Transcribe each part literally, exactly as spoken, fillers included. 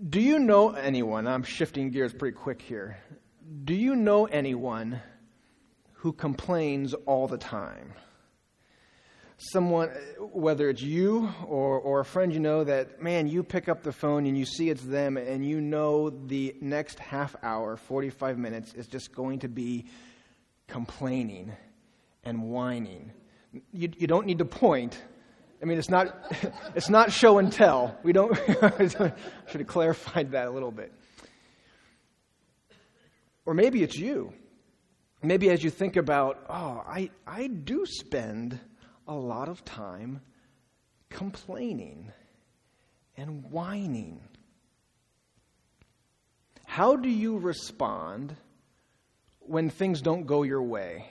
Do you know anyone, I'm shifting gears pretty quick here, do you know anyone who complains all the time? Someone, whether it's you or, or a friend you know that, man, you pick up the phone and you see it's them and you know the next half hour, forty-five minutes is just going to be complaining and whining. You, you don't need to point. I mean, it's not it's not show and tell. We don't. I should have clarified that a little bit. Or maybe it's you. Maybe as you think about, oh, I I do spend a lot of time complaining and whining. How do you respond when things don't go your way?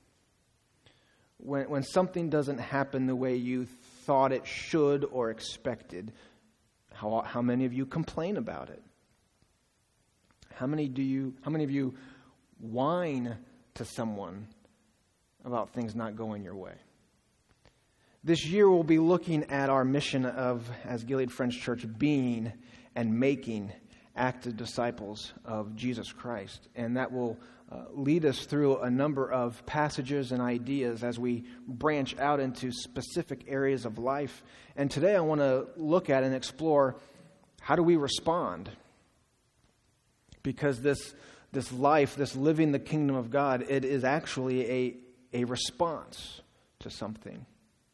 When when something doesn't happen the way you thought it should or expected? How how many of you complain about it? How many do you how many of you whine to someone about things not going your way? This year we'll be looking at our mission of, as Gilead Friends Church, being and making active disciples of Jesus Christ. And that will uh, lead us through a number of passages and ideas as we branch out into specific areas of life. And today I want to look at and explore, how do we respond? Because this this life, this living the kingdom of God, it is actually a, a response to something.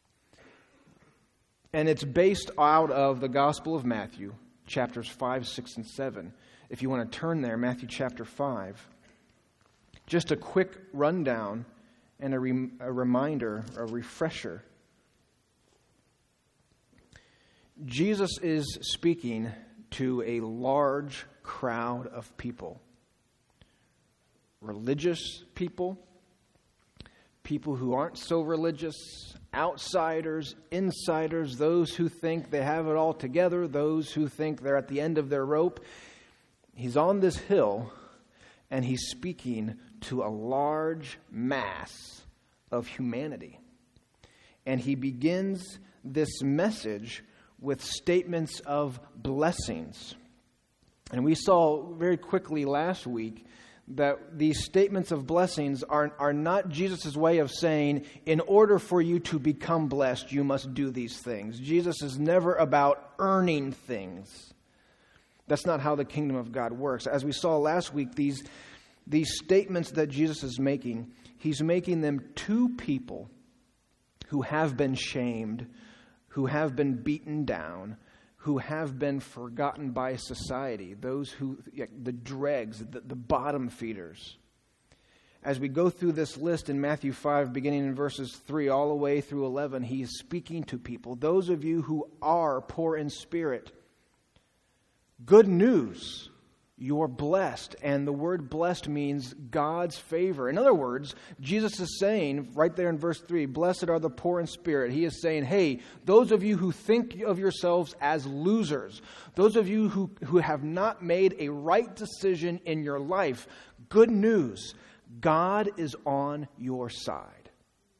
And it's based out of the Gospel of Matthew, chapters five, six, and seven. If you want to turn there, Matthew chapter five. Just a quick rundown and a, re- a reminder, a refresher. Jesus is speaking to a large crowd of people. Religious people, people who aren't so religious, outsiders, insiders, those who think they have it all together, those who think they're at the end of their rope. He's on this hill, and he's speaking to a large mass of humanity. And he begins this message with statements of blessings. And we saw very quickly last week that these statements of blessings are, are not Jesus' way of saying, in order for you to become blessed, you must do these things. Jesus is never about earning things. That's not how the kingdom of God works. As we saw last week, these, these statements that Jesus is making, he's making them to people who have been shamed, who have been beaten down, who have been forgotten by society, those who, the dregs, the, the bottom feeders. As we go through this list in Matthew five, beginning in verses three all the way through eleven, he is speaking to people, those of you who are poor in spirit. Good news, you're blessed. And the word blessed means God's favor. In other words, Jesus is saying, right there in verse three, blessed are the poor in spirit. He is saying, hey, those of you who think of yourselves as losers, those of you who, who have not made a right decision in your life, good news, God is on your side.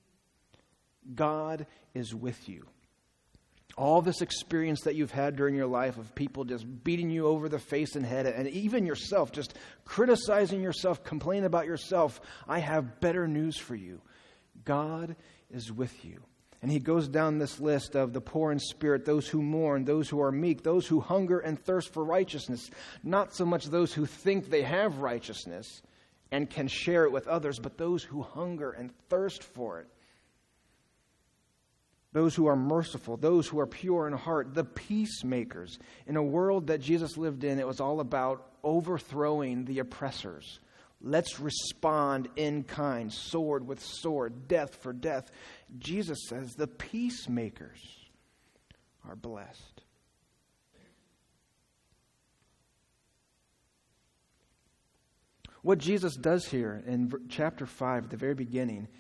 God is with you. All this experience that you've had during your life of people just beating you over the face and head, and even yourself just criticizing yourself, complaining about yourself, I have better news for you. God is with you. And he goes down this list of the poor in spirit, those who mourn, those who are meek, those who hunger and thirst for righteousness. Not so much those who think they have righteousness and can share it with others, but those who hunger and thirst for it. Those who are merciful, those who are pure in heart, the peacemakers. In a world that Jesus lived in, it was all about overthrowing the oppressors. Let's respond in kind, sword with sword, death for death. Jesus says the peacemakers are blessed. What Jesus does here in chapter five, at the very beginning,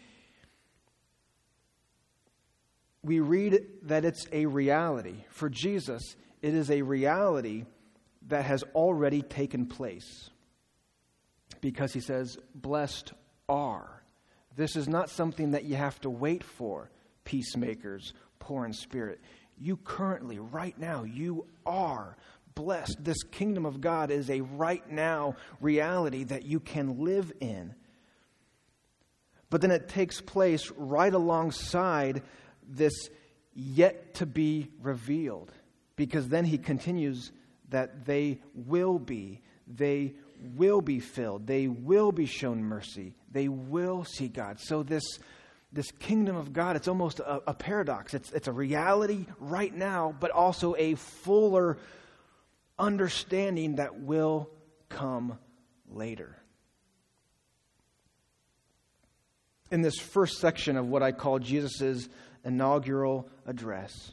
we read that it's a reality. For Jesus, it is a reality that has already taken place. Because he says, blessed are. This is not something that you have to wait for, peacemakers, poor in spirit. You currently, right now, you are blessed. This kingdom of God is a right now reality that you can live in. But then it takes place right alongside this yet to be revealed. Because then he continues that they will be, they will be filled, they will be shown mercy, they will see God. So this, this kingdom of God, it's almost a, a paradox. It's, it's a reality right now, but also a fuller understanding that will come later. In this first section of what I call Jesus' inaugural address,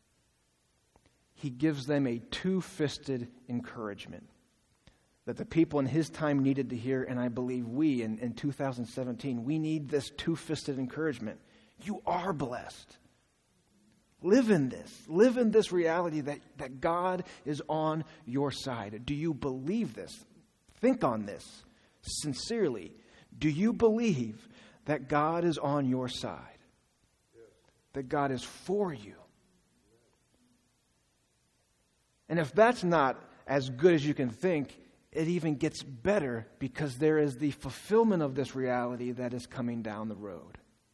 he gives them a two-fisted encouragement that the people in his time needed to hear, and I believe we in, in two thousand seventeen, we need this two-fisted encouragement. You are blessed. Live in this. Live in this reality that, that God is on your side. Do you believe this? Think on this sincerely. Do you believe that God is on your side? That God is for you? And if that's not as good as you can think, it even gets better because there is the fulfillment of this reality that is coming down the road.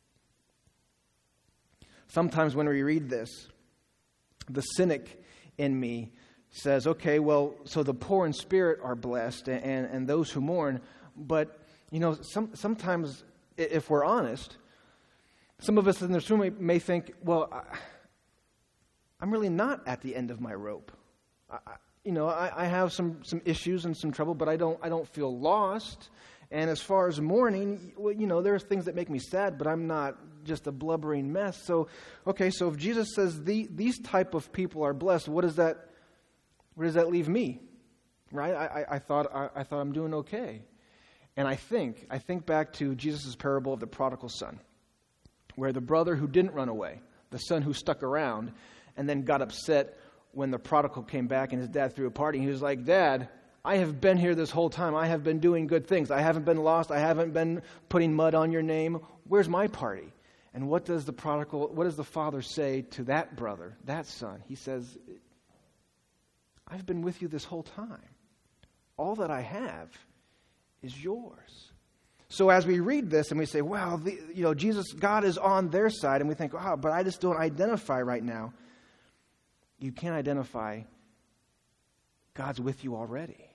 Sometimes when we read this, the cynic in me says, okay, well, so the poor in spirit are blessed and, and, and those who mourn. But, you know, some, sometimes if we're honest, some of us in this room may, may think, well, I, I'm really not at the end of my rope. I, you know, I, I have some, some issues and some trouble, but I don't I don't feel lost. And as far as mourning, well, you know, there's things that make me sad, but I'm not just a blubbering mess. So, okay, so if Jesus says the, these type of people are blessed, what does that where does that leave me? Right? I, I, I thought I, I thought I'm doing okay. And I think I think back to Jesus' parable of the prodigal son, where the brother who didn't run away, the son who stuck around, and then got upset when the prodigal came back and his dad threw a party. He was like, Dad, I have been here this whole time. I have been doing good things. I haven't been lost. I haven't been putting mud on your name. Where's my party? And what does the prodigal, what does the father say to that brother, that son? He says, I've been with you this whole time. All that I have is yours. So as we read this and we say, wow, the, you know, Jesus, God is on their side, and we think, wow, but I just don't identify right now. You can't identify. God's with you already.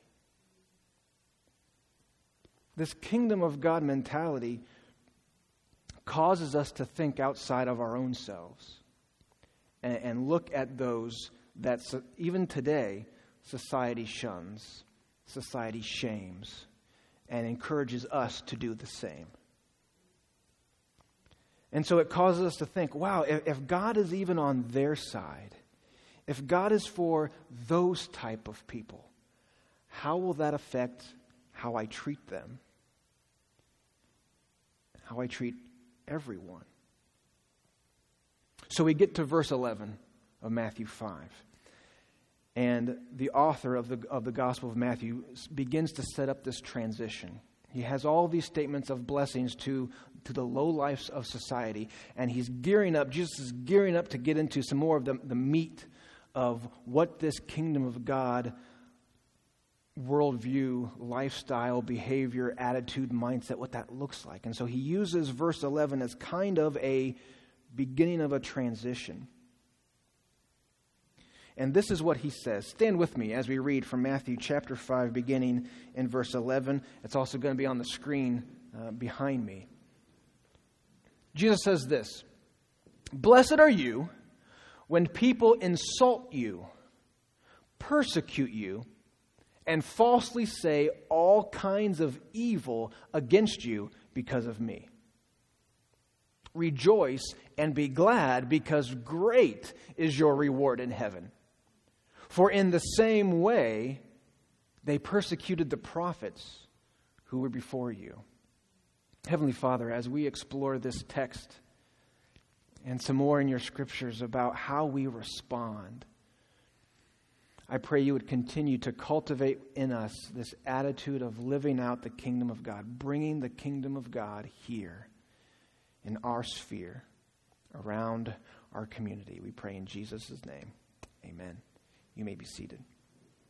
This kingdom of God mentality causes us to think outside of our own selves and, and look at those that so, even today society shuns, society shames, and encourages us to do the same. And so it causes us to think, wow, if, if God is even on their side, if God is for those type of people, how will that affect how I treat them? How I treat everyone? So we get to verse eleven of Matthew five. And the author of the, of the Gospel of Matthew begins to set up this transition. He has all these statements of blessings to, to the low lives of society. And he's gearing up, Jesus is gearing up to get into some more of the, the meat of what this kingdom of God worldview, lifestyle, behavior, attitude, mindset, what that looks like. And so he uses verse eleven as kind of a beginning of a transition. And this is what he says. Stand with me as we read from Matthew chapter five, beginning in verse eleven. It's also going to be on the screen uh, behind me. Jesus says this, "Blessed are you when people insult you, persecute you, and falsely say all kinds of evil against you because of me. Rejoice and be glad, because great is your reward in heaven. For in the same way they persecuted the prophets who were before you." Heavenly Father, as we explore this text and some more in your scriptures about how we respond, I pray you would continue to cultivate in us this attitude of living out the kingdom of God, bringing the kingdom of God here in our sphere, around our community. We pray in Jesus' name. Amen. You may be seated.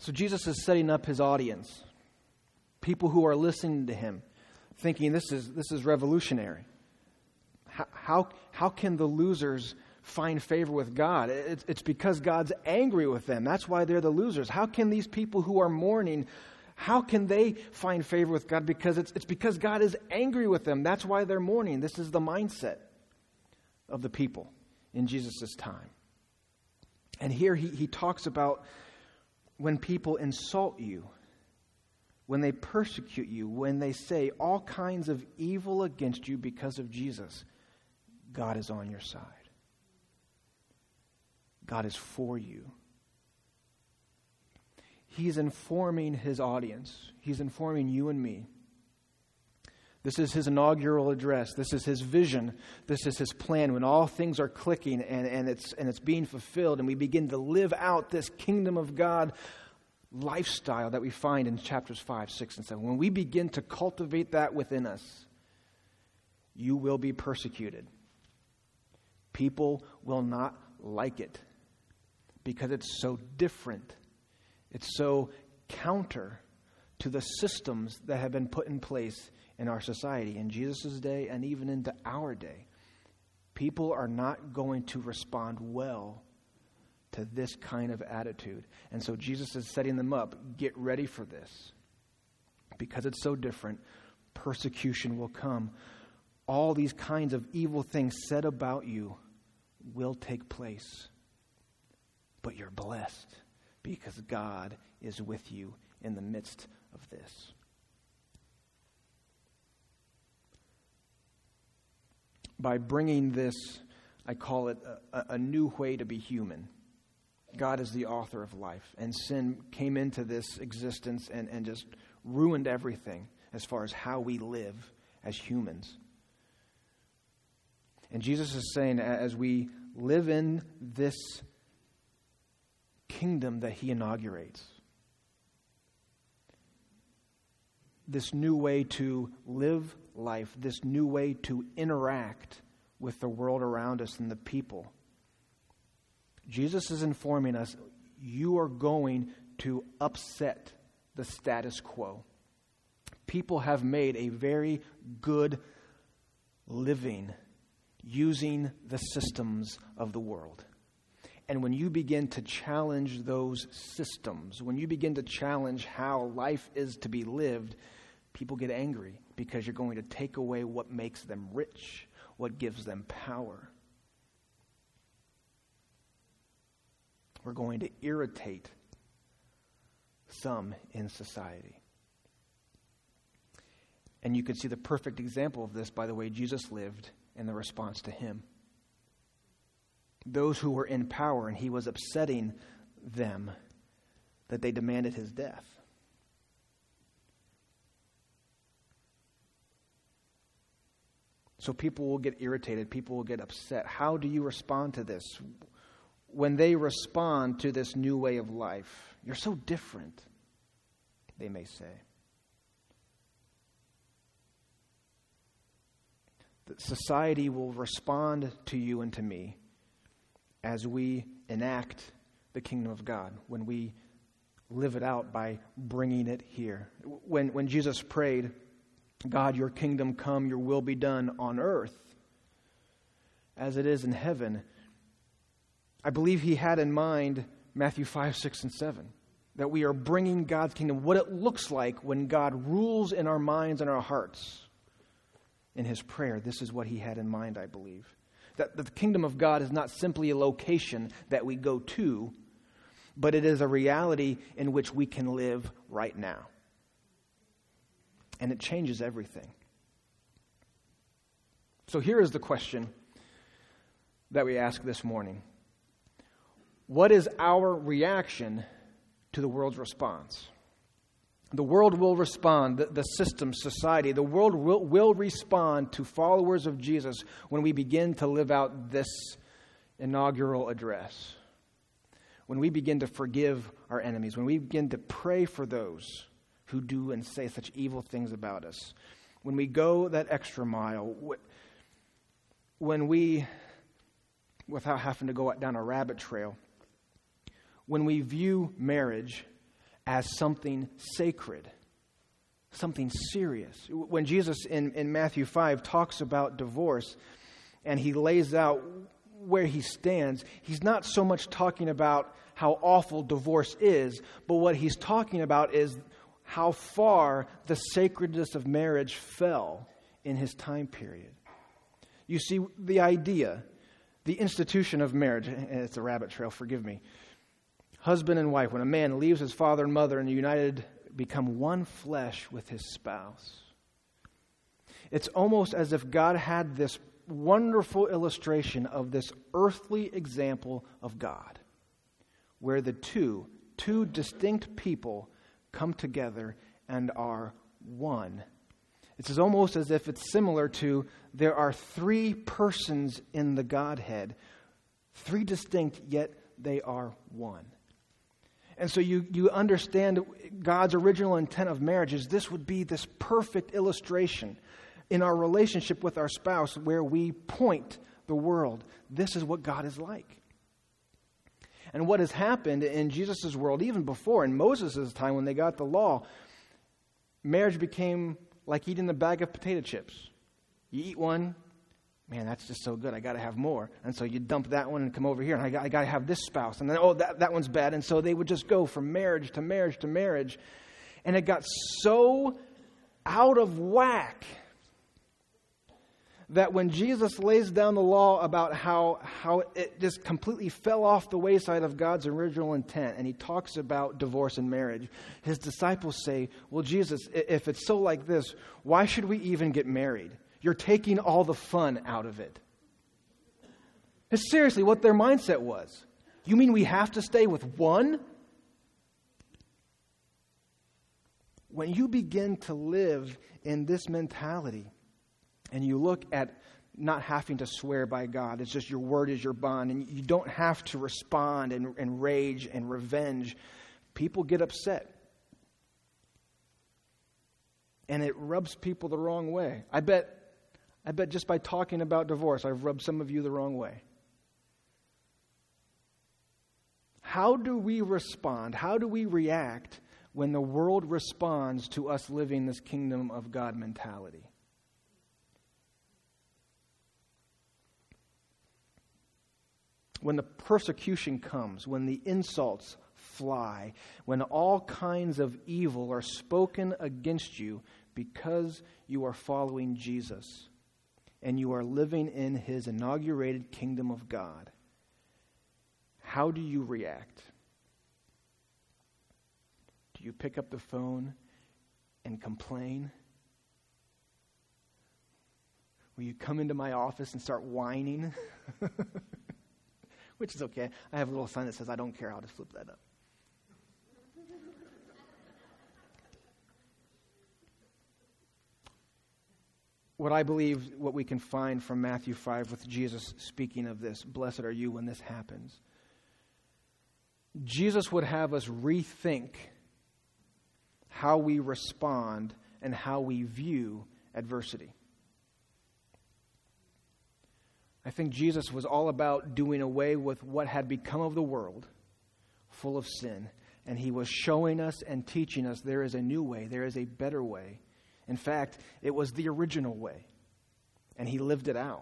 So Jesus is setting up his audience, people who are listening to him, thinking this is this is revolutionary. How how, how can the losers find favor with God? It's, it's because God's angry with them. That's why they're the losers. How can these people who are mourning, how can they find favor with God? Because it's it's because God is angry with them. That's why they're mourning. This is the mindset of the people in Jesus' time. And here he, he talks about when people insult you, when they persecute you, when they say all kinds of evil against you because of Jesus, God is on your side. God is for you. He's informing his audience. He's informing you and me. This is his inaugural address. This is his vision. This is his plan when all things are clicking and, and it's and it's being fulfilled and we begin to live out this kingdom of God lifestyle that we find in chapters five, six, and seven. When we begin to cultivate that within us, you will be persecuted. People will not like it because it's so different. It's so counter to the systems that have been put in place in our society, in Jesus' day and even into our day. People are not going to respond well to this kind of attitude. And so Jesus is setting them up. Get ready for this. Because it's so different, persecution will come. All these kinds of evil things said about you will take place. But you're blessed because God is with you in the midst of this. By bringing this, I call it a, a new way to be human. God is the author of life, and sin came into this existence and, and just ruined everything as far as how we live as humans. And Jesus is saying, as we live in this kingdom that he inaugurates, this new way to live life, this new way to interact with the world around us and the people. Jesus is informing us, you are going to upset the status quo. People have made a very good living using the systems of the world. And when you begin to challenge those systems, when you begin to challenge how life is to be lived, people get angry because you're going to take away what makes them rich, what gives them power. We're going to irritate some in society. And you can see the perfect example of this by the way Jesus lived in the response to him. Those who were in power and he was upsetting them, that they demanded his death. So people will get irritated. People will get upset. How do you respond to this? When they respond to this new way of life, you're so different, they may say. That society will respond to you and to me as we enact the kingdom of God, when we live it out by bringing it here. When, when Jesus prayed, God, your kingdom come, your will be done on earth as it is in heaven, I believe he had in mind Matthew five, six, and seven. That we are bringing God's kingdom, what it looks like when God rules in our minds and our hearts. In his prayer, this is what he had in mind, I believe. That the kingdom of God is not simply a location that we go to, but it is a reality in which we can live right now. And it changes everything. So here is the question that we ask this morning. What is our reaction to the world's response? The world will respond, the, the system, society, the world will, will respond to followers of Jesus when we begin to live out this inaugural address. When we begin to forgive our enemies, when we begin to pray for those who do and say such evil things about us, when we go that extra mile, when we, without having to go down a rabbit trail, when we view marriage as something sacred, something serious. When Jesus in, in Matthew five talks about divorce and he lays out where he stands, he's not so much talking about how awful divorce is, but what he's talking about is how far the sacredness of marriage fell in his time period. You see, the idea, the institution of marriage, and it's a rabbit trail, forgive me. Husband and wife, when a man leaves his father and mother and united, become one flesh with his spouse. It's almost as if God had this wonderful illustration of this earthly example of God, where the two, two distinct people come together and are one. It's almost as if it's similar to there are three persons in the Godhead, three distinct, yet they are one. And so you, you understand God's original intent of marriage is this would be this perfect illustration in our relationship with our spouse where we point the world. This is what God is like. And what has happened in Jesus' world, even before, in Moses' time when they got the law, marriage became like eating a bag of potato chips. You eat one, man, that's just so good. I got to have more. And so you dump that one and come over here, and I got, I got to have this spouse. And then, oh, that, that one's bad. And so they would just go from marriage to marriage to marriage. And it got so out of whack that when Jesus lays down the law about how, how it just completely fell off the wayside of God's original intent, and he talks about divorce and marriage, his disciples say, well, Jesus, if it's so like this, why should we even get married? You're taking all the fun out of it. It's seriously what their mindset was. You mean we have to stay with one? When you begin to live in this mentality, and you look at not having to swear by God, it's just your word is your bond, and you don't have to respond and, and rage and revenge, people get upset. And it rubs people the wrong way. I bet I bet just by talking about divorce, I've rubbed some of you the wrong way. How do we respond? How do we react when the world responds to us living this kingdom of God mentality? When the persecution comes, when the insults fly, when all kinds of evil are spoken against you because you are following Jesus and you are living in his inaugurated kingdom of God, how do you react? Do you pick up the phone and complain? Will you come into my office and start whining? Which is okay. I have a little sign that says, I don't care. I'll just flip that up. What I believe, what we can find from Matthew five with Jesus speaking of this, blessed are you when this happens. Jesus would have us rethink how we respond and how we view adversity. I think Jesus was all about doing away with what had become of the world, full of sin. And he was showing us and teaching us there is a new way, there is a better way. In fact, it was the original way. And he lived it out.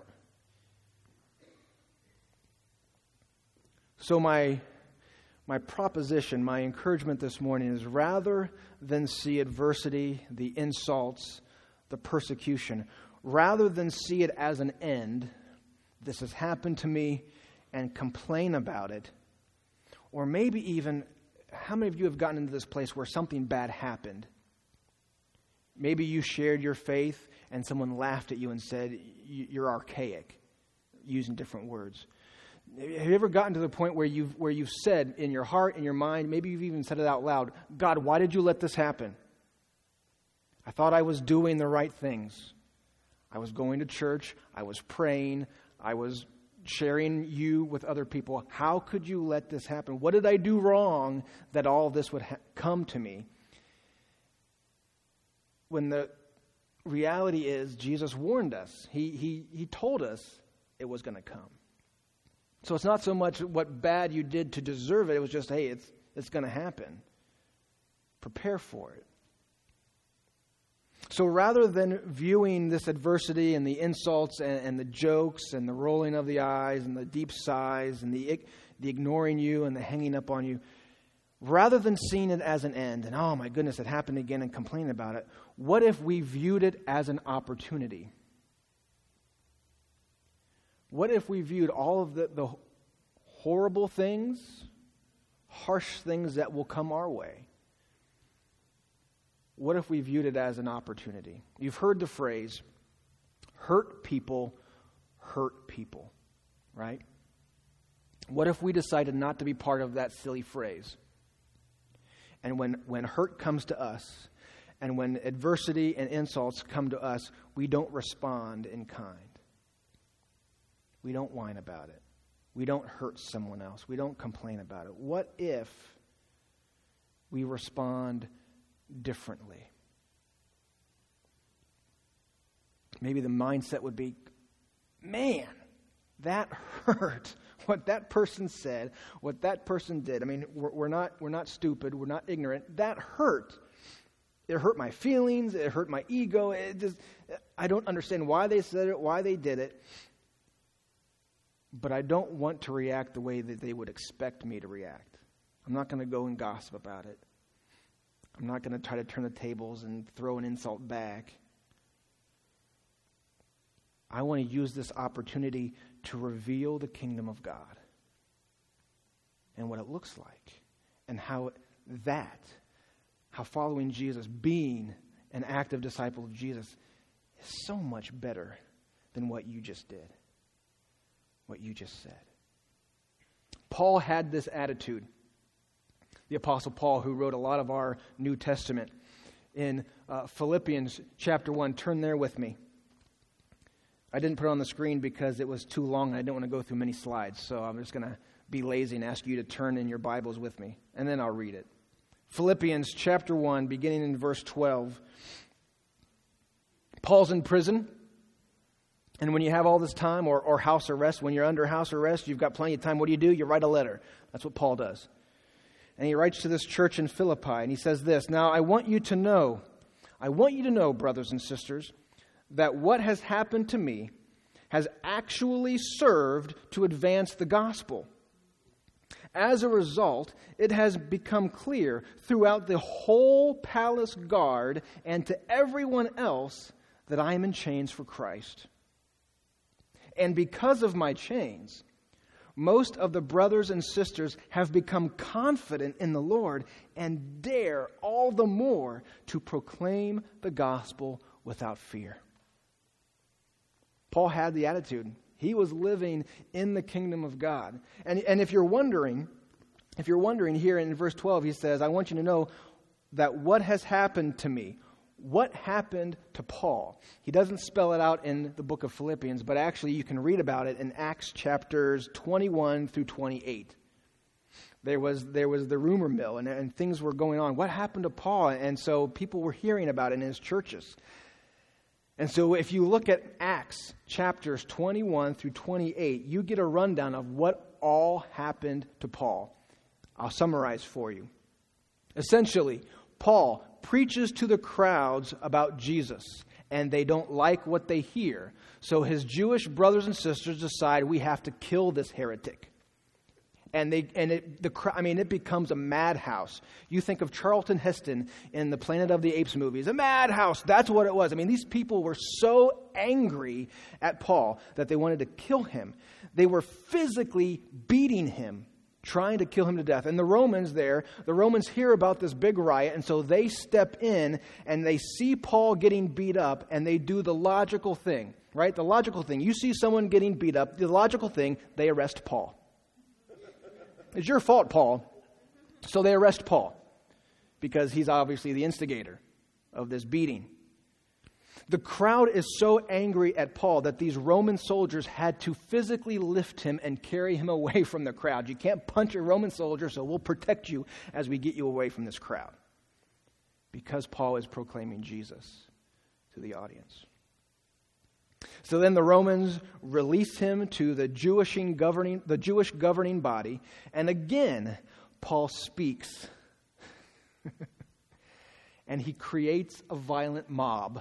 So my, my proposition, my encouragement this morning is rather than see adversity, the insults, the persecution, rather than see it as an end, this has happened to me, and complain about it. Or maybe even, how many of you have gotten into this place where something bad happened? Maybe you shared your faith and someone laughed at you and said, you're archaic, using different words. Have you ever gotten to the point where you've, where you've said in your heart, in your mind, maybe you've even said it out loud, God, why did you let this happen? I thought I was doing the right things. I was going to church. I was praying. I was sharing you with other people. How could you let this happen? What did I do wrong that all this would ha- come to me? When the reality is Jesus warned us. He, he, he told us it was going to come. So it's not so much what bad you did to deserve it. It was just, hey, it's, it's going to happen. Prepare for it. So rather than viewing this adversity and the insults and, and the jokes and the rolling of the eyes and the deep sighs and the, the ignoring you and the hanging up on you, rather than seeing it as an end and, oh my goodness, it happened again, and complaining about it, what if we viewed it as an opportunity? What if we viewed all of the, the horrible things, harsh things that will come our way? What if we viewed it as an opportunity? You've heard the phrase, hurt people hurt people, right? What if we decided not to be part of that silly phrase? And when, when hurt comes to us, and when adversity and insults come to us, we don't respond in kind. We don't whine about it. We don't hurt someone else. We don't complain about it. What if we respond differently? Maybe the mindset would be, man, that hurt. What that person said, what that person did. I mean, we're, we're not we're not stupid. We're not ignorant. That hurt. It hurt my feelings. It hurt my ego. It just, I don't understand why they said it, why they did it. But I don't want to react the way that they would expect me to react. I'm not going to go and gossip about it. I'm not going to try to turn the tables and throw an insult back. I want to use this opportunity to reveal the kingdom of God and what it looks like, and how that, how following Jesus, being an active disciple of Jesus, is so much better than what you just did, what you just said. Paul had this attitude. The Apostle Paul, who wrote a lot of our New Testament, in uh, Philippians chapter one. Turn there with me. I didn't put it on the screen because it was too long and I didn't want to go through many slides. So I'm just going to be lazy and ask you to turn in your Bibles with me, and then I'll read it. Philippians chapter one, beginning in verse twelve. Paul's in prison. And when you have all this time, or, or house arrest, when you're under house arrest, you've got plenty of time. What do you do? You write a letter. That's what Paul does. And he writes to this church in Philippi, and he says this, "Now I want you to know, I want you to know, brothers and sisters, that what has happened to me has actually served to advance the gospel. As a result, it has become clear throughout the whole palace guard and to everyone else that I am in chains for Christ. And because of my chains, most of the brothers and sisters have become confident in the Lord and dare all the more to proclaim the gospel without fear." Paul had the attitude. He was living in the kingdom of God. And, and if you're wondering, if you're wondering here in verse twelve, he says, "I want you to know that what has happened to me." What happened to Paul? He doesn't spell it out in the book of Philippians, but actually you can read about it in Acts chapters twenty-one through twenty-eight. There was there was the rumor mill, and, and things were going on. What happened to Paul? And so people were hearing about it in his churches. And so if you look at Acts chapters twenty-one through twenty-eight, you get a rundown of what all happened to Paul. I'll summarize for you. Essentially, Paul preaches to the crowds about Jesus, and they don't like what they hear. So his Jewish brothers and sisters decide, we have to kill this heretic. And they and it the I mean it becomes a madhouse. You think of Charlton Heston in the Planet of the Apes movies, a madhouse. That's what it was. I mean, these people were so angry at Paul that they wanted to kill him. They were physically beating him, trying to kill him to death. And the Romans there, the Romans hear about this big riot, and so they step in and they see Paul getting beat up, and they do the logical thing, right? The logical thing. You see someone getting beat up, the logical thing, they arrest Paul. It's your fault, Paul. So they arrest Paul because he's obviously the instigator of this beating. The crowd is so angry at Paul that these Roman soldiers had to physically lift him and carry him away from the crowd. You can't punch a Roman soldier, so we'll protect you as we get you away from this crowd. Because Paul is proclaiming Jesus to the audience. So then the Romans release him to the Jewish governing, the Jewish governing body. And again, Paul speaks. and he creates a violent mob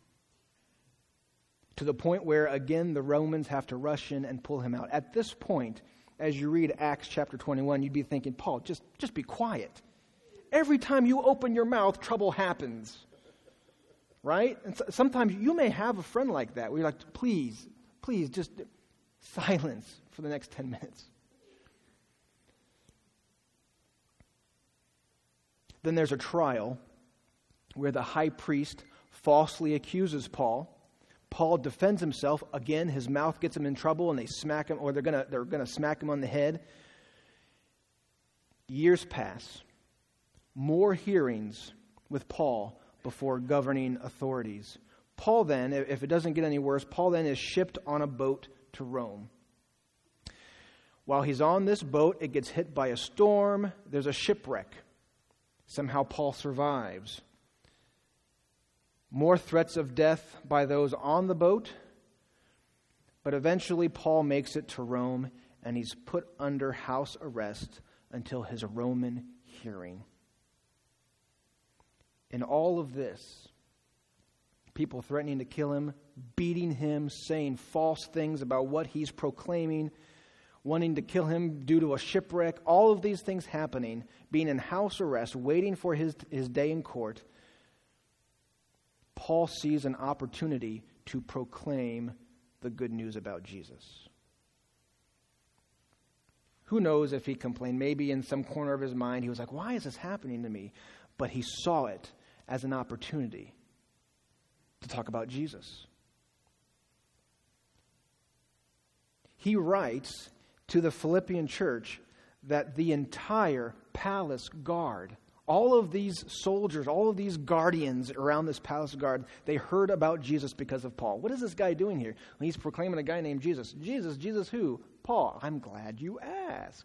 to the point where, again, the Romans have to rush in and pull him out. At this point, as you read Acts chapter twenty-one, you'd be thinking, Paul, just, just be quiet. Every time you open your mouth, trouble happens. Right? And so, sometimes you may have a friend like that where you're like, please, please, just silence for the next ten minutes. Then there's a trial where the high priest falsely accuses Paul. Paul defends himself. Again, his mouth gets him in trouble, and they smack him, or they're gonna they're gonna smack him on the head. Years pass. More hearings with Paul before governing authorities. Paul then, if it doesn't get any worse, Paul then is shipped on a boat to Rome. While he's on this boat, it gets hit by a storm. There's a shipwreck. Somehow Paul survives. More threats of death by those on the boat. But eventually Paul makes it to Rome, and he's put under house arrest until his Roman hearing. In all of this, people threatening to kill him, beating him, saying false things about what he's proclaiming, wanting to kill him due to a shipwreck, all of these things happening, being in house arrest, waiting for his, his day in court, Paul sees an opportunity to proclaim the good news about Jesus. Who knows if he complained? Maybe in some corner of his mind he was like, why is this happening to me? But he saw it as an opportunity to talk about Jesus. He writes to the Philippian church that the entire palace guard, all of these soldiers, all of these guardians around this palace guard, they heard about Jesus because of Paul. What is this guy doing here? Well, he's proclaiming a guy named Jesus. Jesus, Jesus who? Paul. I'm glad you asked.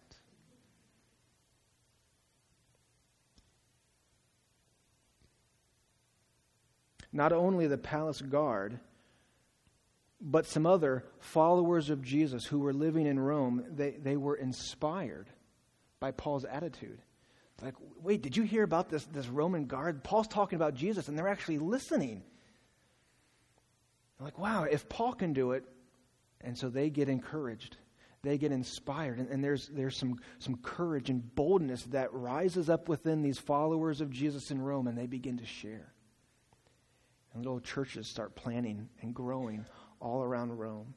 Not only the palace guard, but some other followers of Jesus who were living in Rome, they, they were inspired by Paul's attitude. Like, wait, did you hear about this, this Roman guard? Paul's talking about Jesus, and they're actually listening. They're like, wow, if Paul can do it. And so they get encouraged. They get inspired. And, and there's there's some, some courage and boldness that rises up within these followers of Jesus in Rome, and they begin to share. And little churches start planting and growing all around Rome.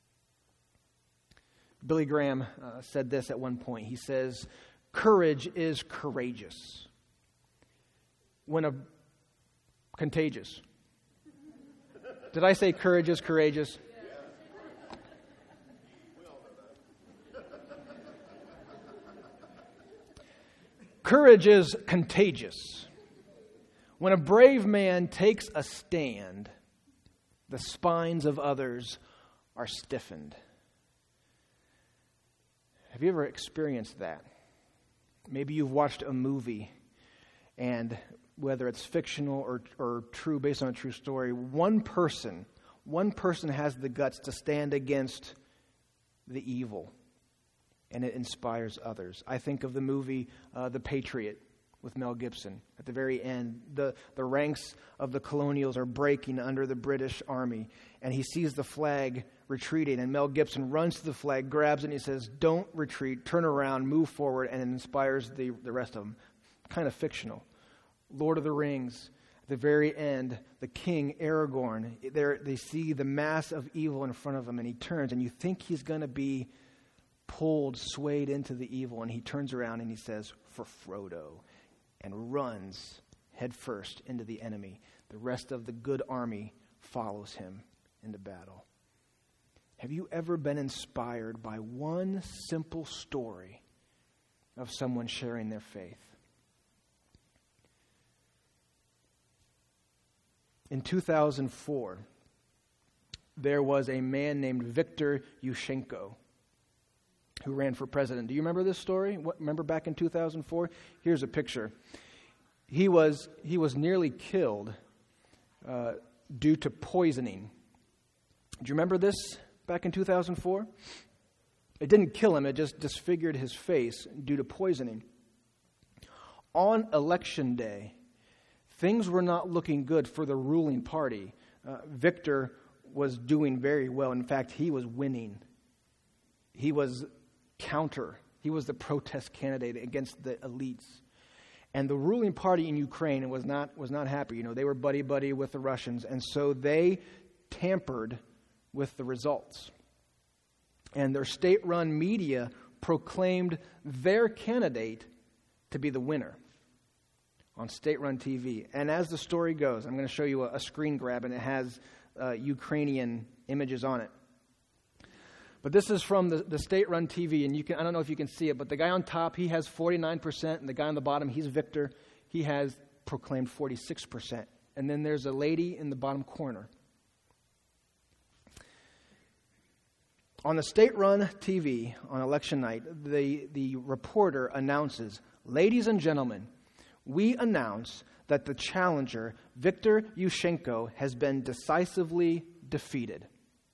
Billy Graham uh, said this at one point. He says, courage is courageous when a contagious. Did I say courage is courageous? Courage is contagious. When a brave man takes a stand, the spines of others are stiffened. Have you ever experienced that? Maybe you've watched a movie, and whether it's fictional or, or true, based on a true story, one person, one person has the guts to stand against the evil, and it inspires others. I think of the movie uh, The Patriot with Mel Gibson. At the very end, the, the ranks of the colonials are breaking under the British Army, and he sees the flag retreating, and Mel Gibson runs to the flag, grabs it, and he says, don't retreat, turn around, move forward, and it inspires the, the rest of them. Kind of fictional. Lord of the Rings, at the very end, the king, Aragorn, they see the mass of evil in front of him, and he turns, and you think he's going to be pulled, swayed into the evil, and he turns around and he says, for Frodo, and runs headfirst into the enemy. The rest of the good army follows him into battle. Have you ever been inspired by one simple story of someone sharing their faith? In two thousand four, there was a man named Viktor Yushchenko who ran for president. Do you remember this story? What, remember back in two thousand four? Here's a picture. He was he was nearly killed uh, due to poisoning. Do you remember this back in two thousand four? It didn't kill him. It just disfigured his face due to poisoning. On election day, things were not looking good for the ruling party. Uh, Victor was doing very well. In fact, he was winning. He was counter. He was the protest candidate against the elites. And the ruling party in Ukraine was not was not happy. You know, they were buddy-buddy with the Russians, and so they tampered with the results. And their state-run media proclaimed their candidate to be the winner on state-run T V. And as the story goes, I'm going to show you a, a screen grab, and it has uh, Ukrainian images on it. But this is from the, the state-run T V, and you can I don't know if you can see it, but the guy on top, he has forty-nine percent, and the guy on the bottom, he's Victor, he has proclaimed forty-six percent. And then there's a lady in the bottom corner. On the state-run T V on election night, the, the reporter announces, "Ladies and gentlemen, we announce that the challenger, Viktor Yushchenko, has been decisively defeated."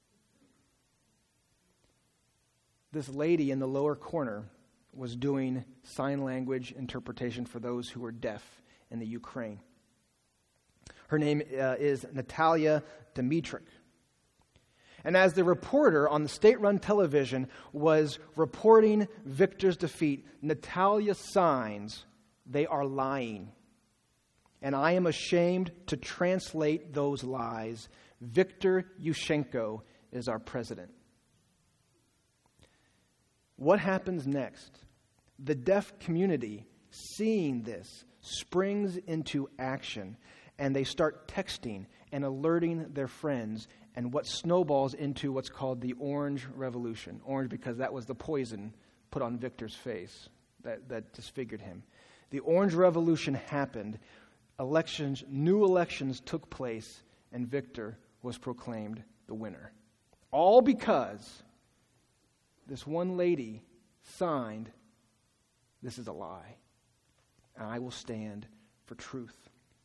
This lady in the lower corner was doing sign language interpretation for those who were deaf in the Ukraine. Her name uh, is Natalia Dmitryk. And as the reporter on the state-run television was reporting Victor's defeat, Natalia signs, "They are lying. And I am ashamed to translate those lies. Viktor Yushchenko is our president." What happens next? The deaf community, seeing this, springs into action, and they start texting and alerting their friends, and what snowballs into what's called the Orange Revolution. Orange because that was the poison put on Victor's face that, that disfigured him. The Orange Revolution happened. Elections, new elections took place, and Victor was proclaimed the winner. All because this one lady signed, "This is a lie, and I will stand for truth."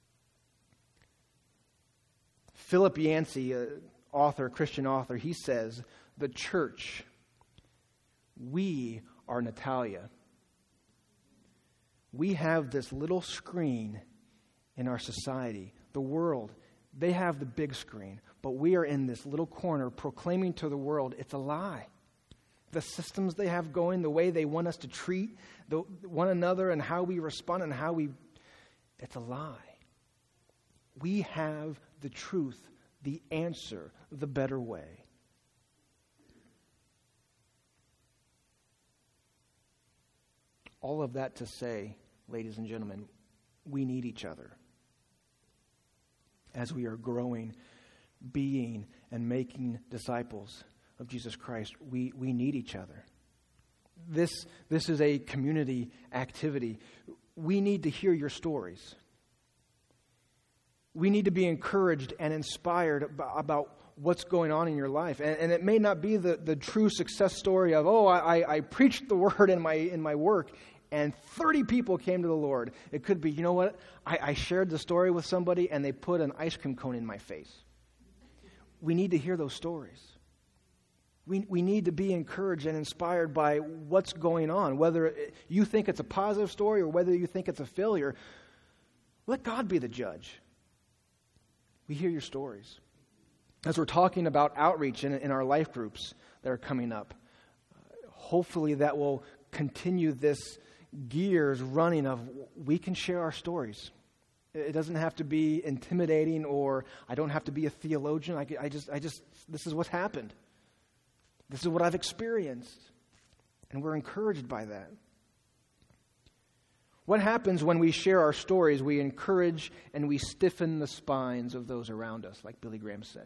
Philip Yancey, an author, Christian author, he says, "The church, we are Natalia. We have this little screen in our society. The world, they have the big screen, but we are in this little corner proclaiming to the world it's a lie. The systems they have going, the way they want us to treat the, one another and how we respond and how we, it's a lie. We have the truth, the answer, the better way." All of that to say, ladies and gentlemen, we need each other. As we are growing, being, and making disciples of Jesus Christ, we, we need each other. This, this is a community activity. We need to hear your stories. We need to be encouraged and inspired about, about what's going on in your life. And, and it may not be the, the true success story of, oh, I, I preached the word in my in my work and thirty people came to the Lord. It could be, you know what, I, I shared the story with somebody and they put an ice cream cone in my face. We need to hear those stories. We we need to be encouraged and inspired by what's going on, whether you think it's a positive story or whether you think it's a failure. Let God be the judge. We hear your stories. As we're talking about outreach in, in our life groups that are coming up, uh, hopefully that will continue this gears running of we can share our stories. It doesn't have to be intimidating, or I don't have to be a theologian. I, I just, I just, this is what's happened. This is what I've experienced. And we're encouraged by that. What happens when we share our stories? We encourage and we stiffen the spines of those around us, like Billy Graham said.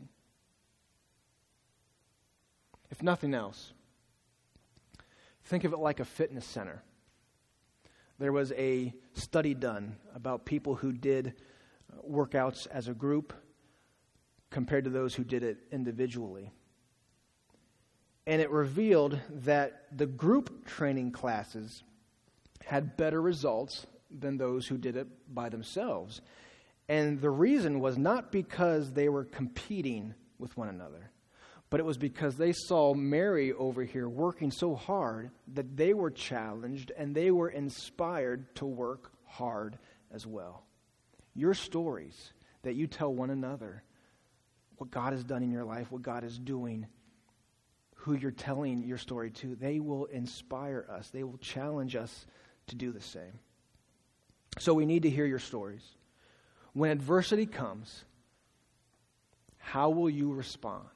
If nothing else, think of it like a fitness center. There was a study done about people who did workouts as a group compared to those who did it individually. And it revealed that the group training classes had better results than those who did it by themselves. And the reason was not because they were competing with one another, but it was because they saw Mary over here working so hard that they were challenged and they were inspired to work hard as well. your stories that you tell one another, what God has done in your life, what God is doing, who you're telling your story to, they will inspire us. They will challenge us to do the same. So we need to hear your stories. When adversity comes, how will you respond?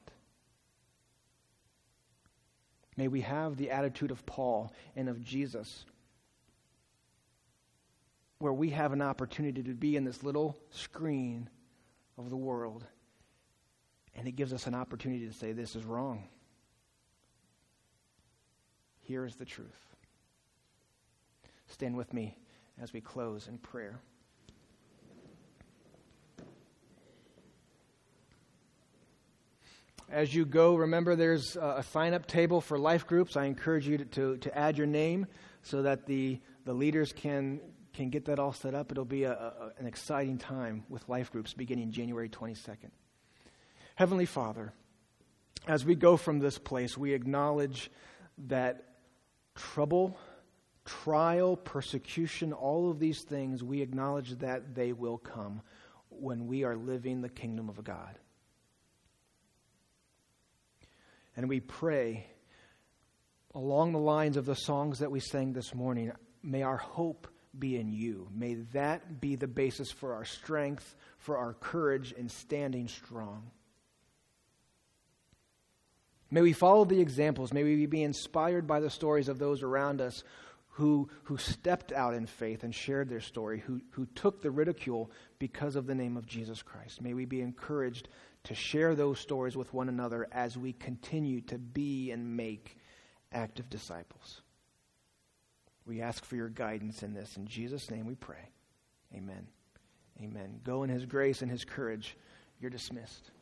May we have the attitude of Paul and of Jesus, where we have an opportunity to be in this little screen of the world, and it gives us an opportunity to say, this is wrong. Here is the truth. Stand with me as we close in prayer. As you go, remember there's a sign-up table for life groups. I encourage you to, to, to add your name so that the, the leaders can, can get that all set up. It'll be a, a, an exciting time with life groups beginning January twenty-second. Heavenly Father, as we go from this place, we acknowledge that trouble, trial, persecution, all of these things, we acknowledge that they will come when we are living the kingdom of God. And we pray, along the lines of the songs that we sang this morning, may our hope be in you. May that be the basis for our strength, for our courage in standing strong. May we follow the examples. May we be inspired by the stories of those around us who, who stepped out in faith and shared their story, who, who took the ridicule because of the name of Jesus Christ. May we be encouraged to share those stories with one another as we continue to be and make active disciples. We ask for your guidance in this. In Jesus' name we pray. Amen. Amen. Go in his grace and his courage. You're dismissed.